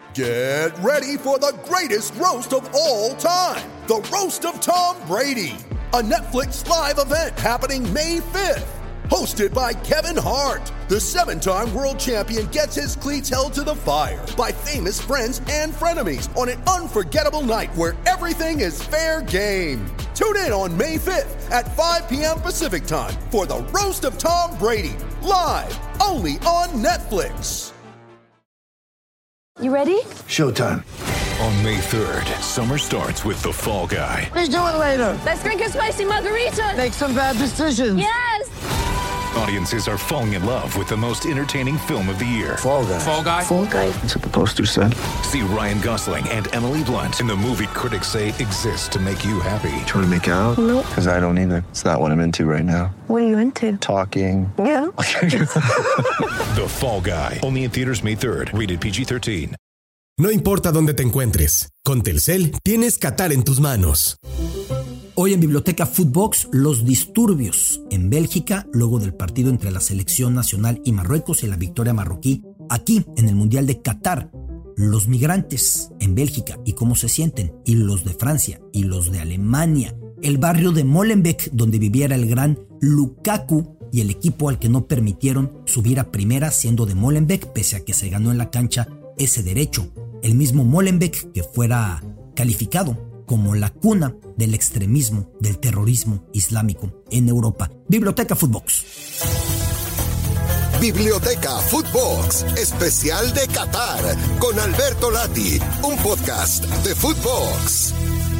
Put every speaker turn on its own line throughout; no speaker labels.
Get ready for the greatest roast of all time, the Roast of Tom Brady, a Netflix live event happening May 5th. Hosted by Kevin Hart, the 7-time world champion gets his cleats held to the fire by famous friends and frenemies on an unforgettable night where everything is fair game. Tune in on May 5th at 5 p.m. Pacific time for the Roast of Tom Brady, live only on Netflix.
You ready?
Showtime.
On May 3rd, summer starts with The Fall Guy.
Let's do it later.
Let's drink a spicy margarita.
Make some bad decisions.
Yes!
Audiences are falling in love with the most entertaining film of the year.
Fall Guy.
Fall Guy?
Fall Guy.
That's what the poster said.
See Ryan Gosling and Emily Blunt in the movie critics say exists to make you happy.
Trying to make it out?
Nope.
Because I don't either. It's not what I'm into right now.
What are you into?
Talking.
Yeah.
The Fall Guy. Only in theaters May 3rd. Rated PG-13.
No importa dónde te encuentres, con Telcel tienes Qatar en tus manos.
Hoy en Biblioteca Footbox, los disturbios en Bélgica luego del partido entre la selección nacional y Marruecos y la victoria marroquí aquí en el Mundial de Qatar. Los migrantes en Bélgica y cómo se sienten, y los de Francia y los de Alemania. El barrio de Molenbeek donde viviera el gran Lukaku y el equipo al que no permitieron subir a primera siendo de Molenbeek pese a que se ganó en la cancha ese derecho. El mismo Molenbeek que fuera calificado como la cuna del extremismo, del terrorismo islámico en Europa. Biblioteca Footbox.
Biblioteca Footbox, especial de Qatar, con Alberto Lati, un podcast de Footbox.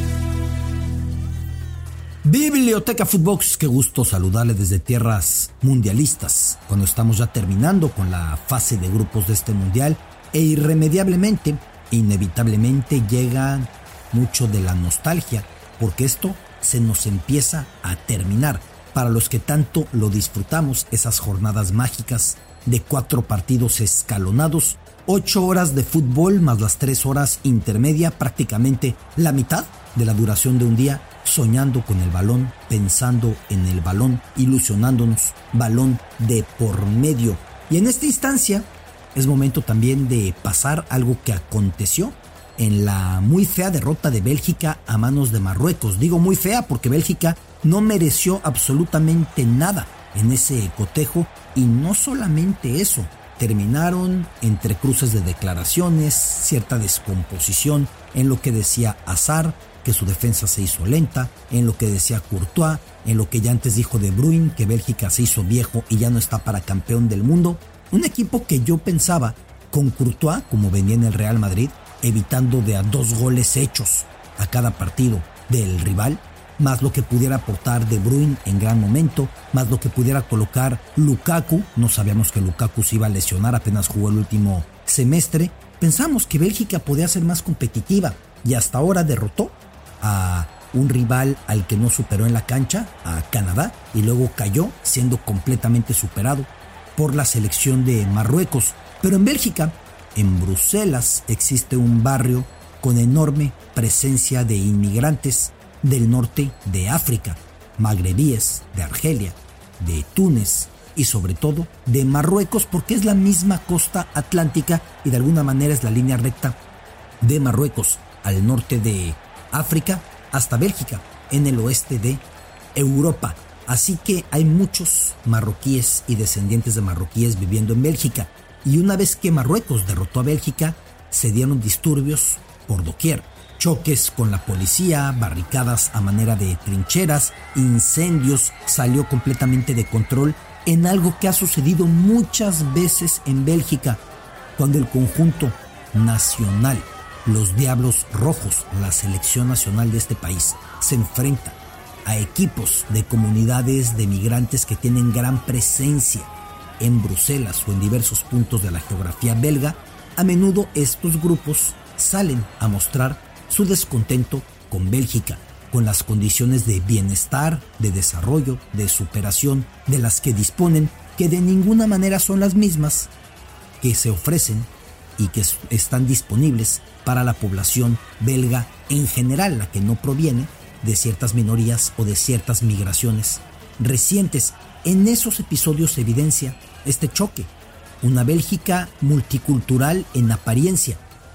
Biblioteca Footbox, qué gusto saludarle desde tierras mundialistas, cuando estamos ya terminando con la fase de grupos de este mundial e irremediablemente, inevitablemente llega mucho de la nostalgia, porque esto se nos empieza a terminar. Para los que tanto lo disfrutamos, esas jornadas mágicas de 4 partidos escalonados, 8 horas de fútbol más las 3 horas intermedia, prácticamente la mitad de la duración de un día, soñando con el balón, pensando en el balón, ilusionándonos, balón de por medio. Y en esta instancia es momento también de pasar algo que aconteció en la muy fea derrota de Bélgica a manos de Marruecos. Digo muy fea porque Bélgica no mereció absolutamente nada en ese cotejo, y no solamente eso, terminaron entre cruces de declaraciones, cierta descomposición en lo que decía Hazard, que su defensa se hizo lenta, en lo que decía Courtois, en lo que ya antes dijo De Bruyne, que Bélgica se hizo viejo y ya no está para campeón del mundo. Un equipo que yo pensaba con Courtois, como venía en el Real Madrid, evitando de a 2 goles hechos a cada partido del rival, más lo que pudiera aportar De Bruyne en gran momento, más lo que pudiera colocar Lukaku. No sabíamos que Lukaku se iba a lesionar, apenas jugó el último semestre. Pensamos que Bélgica podía ser más competitiva y hasta ahora derrotó a un rival al que no superó en la cancha, a Canadá, y luego cayó siendo completamente superado por la selección de Marruecos. Pero en Bélgica, en Bruselas, existe un barrio con enorme presencia de inmigrantes del norte de África, magrebíes, de Argelia, de Túnez y sobre todo de Marruecos, porque es la misma costa atlántica y de alguna manera es la línea recta de Marruecos al norte de África hasta Bélgica, en el oeste de Europa. Así que hay muchos marroquíes y descendientes de marroquíes viviendo en Bélgica. Y una vez que Marruecos derrotó a Bélgica, se dieron disturbios por doquier. Choques con la policía, barricadas a manera de trincheras, incendios, salió completamente de control en algo que ha sucedido muchas veces en Bélgica, cuando el conjunto nacional, los Diablos Rojos, la selección nacional de este país, se enfrenta a equipos de comunidades de migrantes que tienen gran presencia en Bruselas o en diversos puntos de la geografía belga. A menudo estos grupos salen a mostrar su descontento con Bélgica, con las condiciones de bienestar, de desarrollo, de superación de las que disponen, que de ninguna manera son las mismas que se ofrecen y que están disponibles para la población belga en general, la que no proviene de ciertas minorías o de ciertas migraciones recientes. En esos episodios se evidencia este choque, una Bélgica multicultural en apariencia,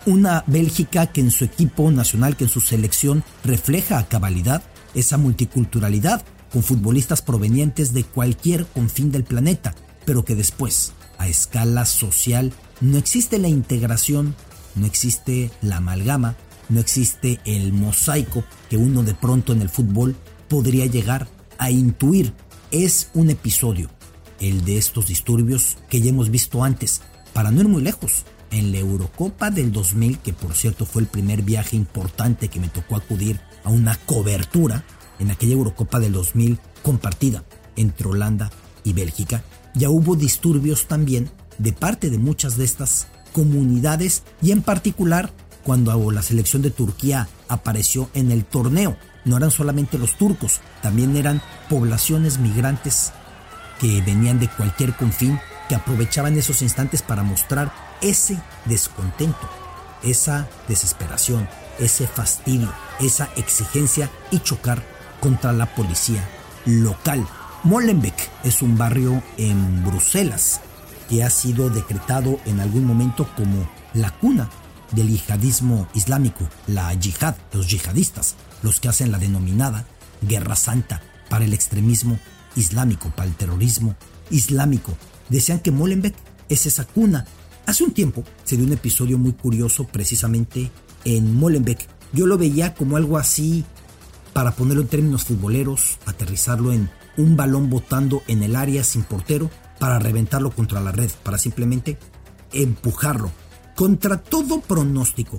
Una Bélgica que en su equipo nacional, que en su selección refleja a cabalidad esa multiculturalidad, con futbolistas provenientes de cualquier confín del planeta, pero que después, a escala social, no existe la integración, no existe la amalgama, no existe el mosaico que uno de pronto en el fútbol podría llegar a intuir. Es un episodio, el de estos disturbios que ya hemos visto antes, para no ir muy lejos. En la Eurocopa del 2000, que por cierto fue el primer viaje importante que me tocó acudir a una cobertura, en aquella Eurocopa del 2000 compartida entre Holanda y Bélgica, ya hubo disturbios también de parte de muchas de estas comunidades, y en particular cuando la selección de Turquía apareció en el torneo. No eran solamente los turcos, también eran poblaciones migrantes que venían de cualquier confín, que aprovechaban esos instantes para mostrar ese descontento, esa desesperación, ese fastidio, esa exigencia y chocar contra la policía local. Molenbeek es un barrio en Bruselas que ha sido decretado en algún momento como la cuna del yihadismo islámico, la yihad, los yihadistas, los que hacen la denominada Guerra Santa para el extremismo islámico, para el terrorismo islámico. Decían que Molenbeek es esa cuna. Hace un tiempo se dio un episodio muy curioso precisamente en Molenbeek. Yo lo veía como algo así, para ponerlo en términos futboleros, aterrizarlo en un balón botando en el área sin portero para reventarlo contra la red, para simplemente empujarlo. Contra todo pronóstico,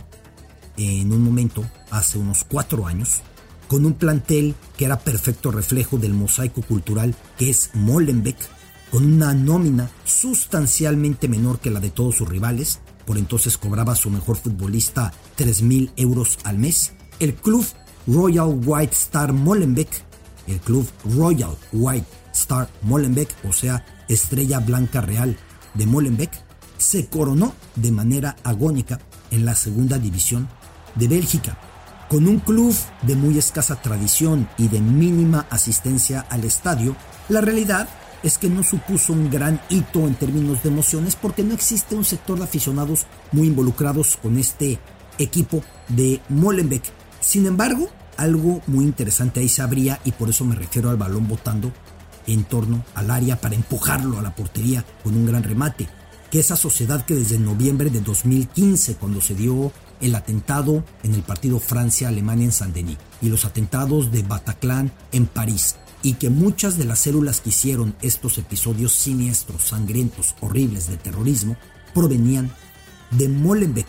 en un momento, hace unos 4 años, con un plantel que era perfecto reflejo del mosaico cultural que es Molenbeek, con una nómina sustancialmente menor que la de todos sus rivales, por entonces cobraba a su mejor futbolista 3.000 euros al mes, el club Royal White Star Molenbeek, o sea, Estrella Blanca Real de Molenbeek, se coronó de manera agónica en la segunda división de Bélgica. Con un club de muy escasa tradición y de mínima asistencia al estadio, la realidad es que no supuso un gran hito en términos de emociones, porque no existe un sector de aficionados muy involucrados con este equipo de Molenbeek. Sin embargo, algo muy interesante ahí se abría, y por eso me refiero al balón botando en torno al área para empujarlo a la portería con un gran remate, que esa sociedad que desde noviembre de 2015, cuando se dio el atentado en el partido Francia-Alemania en Saint-Denis y los atentados de Bataclan en París, y que muchas de las células que hicieron estos episodios siniestros, sangrientos, horribles de terrorismo, provenían de Molenbeek.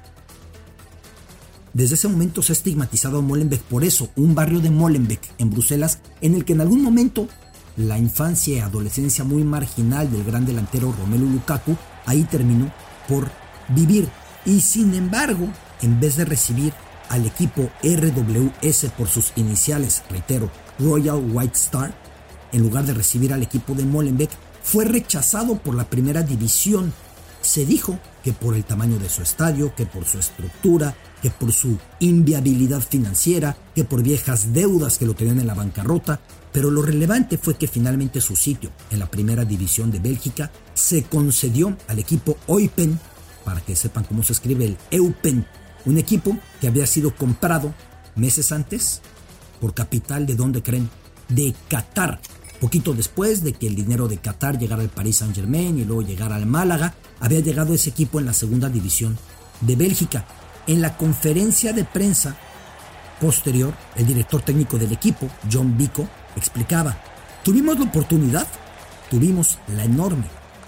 Desde ese momento se ha estigmatizado a Molenbeek por eso, un barrio de Molenbeek en Bruselas, en el que en algún momento la infancia y adolescencia muy marginal del gran delantero Romelu Lukaku ahí terminó por vivir. Y sin embargo, en vez de recibir al equipo RWS por sus iniciales, reitero, Royal White Star, en lugar de recibir al equipo de Molenbeek, fue rechazado por la primera división. Se dijo que por el tamaño de su estadio, que por su estructura, que por su inviabilidad financiera, que por viejas deudas que lo tenían en la bancarrota, pero lo relevante fue que finalmente su sitio en la primera división de Bélgica se concedió al equipo Eupen, para que sepan cómo se escribe el Eupen, un equipo que había sido comprado meses antes por capital de ¿dónde creen? De Qatar. Poquito después de que el dinero de Qatar llegara al Paris Saint-Germain y luego llegara al Málaga, había llegado ese equipo en la segunda división de Bélgica. En la conferencia de prensa posterior, el director técnico del equipo, John Vico, explicaba: tuvimos la oportunidad, tuvimos la enorme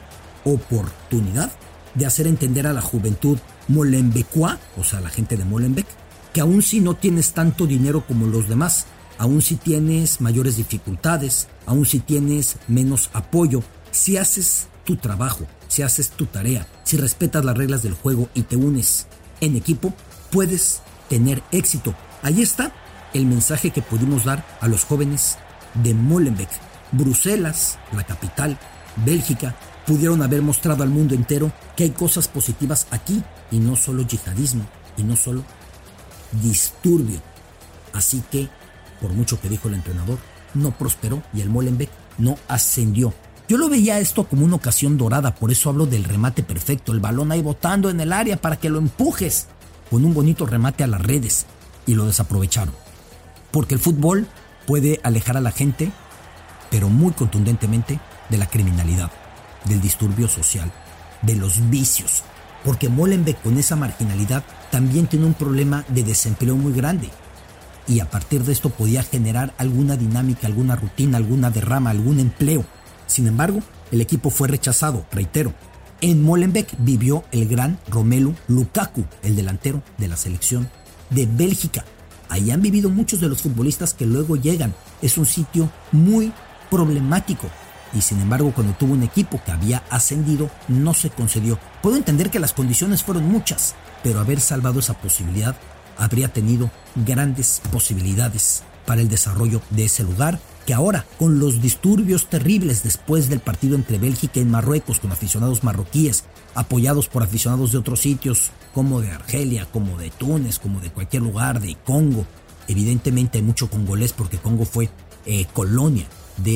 oportunidad de hacer entender a la juventud molenbeekois, o sea, la gente de Molenbeek, que aun si no tienes tanto dinero como los demás, aun si tienes mayores dificultades, aun si tienes menos apoyo, si haces tu trabajo, si haces tu tarea, si respetas las reglas del juego y te unes en equipo, puedes tener éxito. Ahí está el mensaje que pudimos dar a los jóvenes de Molenbeek. Bruselas, la capital, Bélgica, pudieron haber mostrado al mundo entero que hay cosas positivas aquí, y no solo yihadismo, y no solo disturbio. Así que, por mucho que dijo el entrenador, no prosperó y el Molenbeek no ascendió. Yo lo veía esto como una ocasión dorada, por eso hablo del remate perfecto, el balón ahí botando en el área para que lo empujes con un bonito remate a las redes y lo desaprovecharon. Porque el fútbol puede alejar a la gente, pero muy contundentemente, de la criminalidad, del disturbio social, de los vicios. Porque Molenbeek, con esa marginalidad, también tiene un problema de desempleo muy grande. Y a partir de esto podía generar alguna dinámica, alguna rutina, alguna derrama, algún empleo. Sin embargo, el equipo fue rechazado, reitero. En Molenbeek vivió el gran Romelu Lukaku, el delantero de la selección de Bélgica. Ahí han vivido muchos de los futbolistas que luego llegan. Es un sitio muy problemático. Y sin embargo, cuando tuvo un equipo que había ascendido, no se concedió. Puedo entender que las condiciones fueron muchas, pero haber salvado esa posibilidad habría tenido grandes posibilidades para el desarrollo de ese lugar, que ahora, con los disturbios terribles después del partido entre Bélgica y Marruecos, con aficionados marroquíes, apoyados por aficionados de otros sitios, como de Argelia, como de Túnez, como de cualquier lugar, de Congo. Evidentemente hay mucho congolés porque Congo fue colonia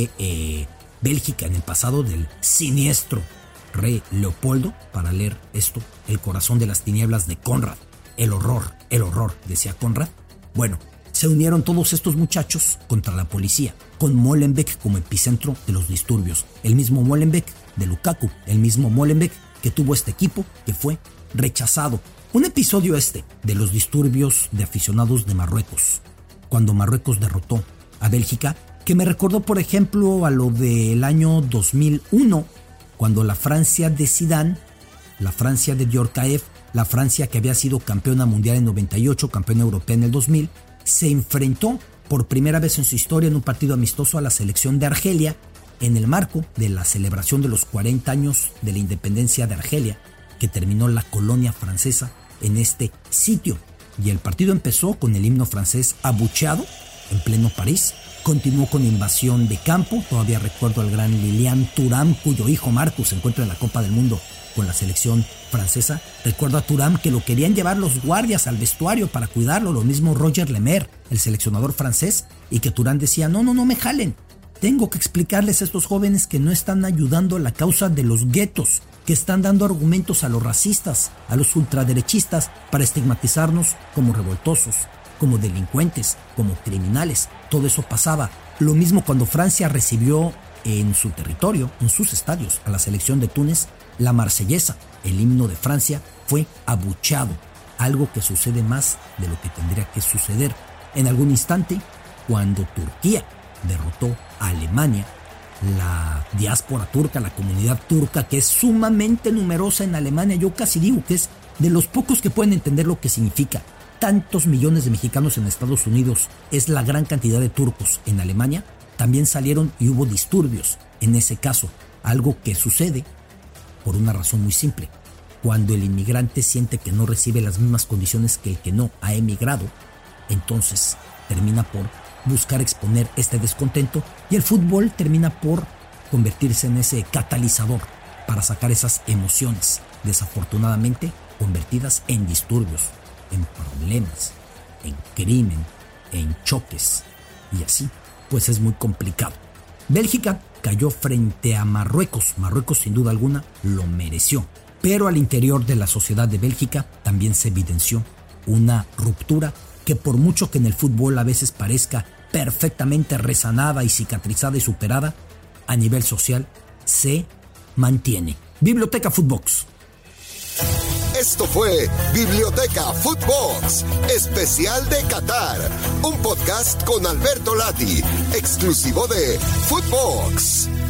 de Bélgica en el pasado del siniestro rey Leopoldo. Para leer esto, El corazón de las tinieblas de Conrad. El horror, decía Conrad. Bueno, se unieron todos estos muchachos contra la policía, con Molenbeek como epicentro de los disturbios. El mismo Molenbeek de Lukaku, el mismo Molenbeek que tuvo este equipo que fue rechazado. Un episodio de los disturbios de aficionados de Marruecos, cuando Marruecos derrotó a Bélgica, que me recordó, por ejemplo, a lo del año 2001, cuando la Francia de Zidane, la Francia de Djorkaeff, la Francia que había sido campeona mundial en 98, campeona europea en el 2000, se enfrentó por primera vez en su historia en un partido amistoso a la selección de Argelia, en el marco de la celebración de los 40 años de la independencia de Argelia, que terminó la colonia francesa en este sitio. Y el partido empezó con el himno francés abucheado en pleno París. Continuó con invasión de campo. Todavía recuerdo al gran Lilian Thuram, cuyo hijo Marcus se encuentra en la Copa del Mundo con la selección francesa. Recuerdo a Thuram que lo querían llevar los guardias al vestuario para cuidarlo, lo mismo Roger Lemaire, el seleccionador francés, y que Thuram decía, no me jalen. Tengo que explicarles a estos jóvenes que no están ayudando a la causa de los guetos, que están dando argumentos a los racistas, a los ultraderechistas, para estigmatizarnos como revoltosos, como delincuentes, como criminales. Todo eso pasaba. Lo mismo cuando Francia recibió en su territorio, en sus estadios, a la selección de Túnez, la Marsellesa, el himno de Francia, fue abucheado. Algo que sucede más de lo que tendría que suceder. En algún instante, cuando Turquía derrotó a Alemania, la diáspora turca, la comunidad turca, que es sumamente numerosa en Alemania, yo casi digo que es de los pocos que pueden entender lo que significa tantos millones de mexicanos en Estados Unidos, es la gran cantidad de turcos en Alemania, también salieron y hubo disturbios en ese caso, algo que sucede por una razón muy simple. Cuando el inmigrante siente que no recibe las mismas condiciones que el que no ha emigrado, entonces termina por buscar exponer este descontento y el fútbol termina por convertirse en ese catalizador para sacar esas emociones, desafortunadamente convertidas en disturbios, en problemas, en crimen, en choques, y así pues es muy complicado. Bélgica cayó frente a Marruecos. Marruecos sin duda alguna lo mereció, pero al interior de la sociedad de Bélgica también se evidenció una ruptura que, por mucho que en el fútbol a veces parezca perfectamente resanada y cicatrizada y superada, a nivel social se mantiene. Biblioteca Footbox.
Esto fue Biblioteca Footbox, especial de Qatar, un podcast con Alberto Lati, exclusivo de Footbox.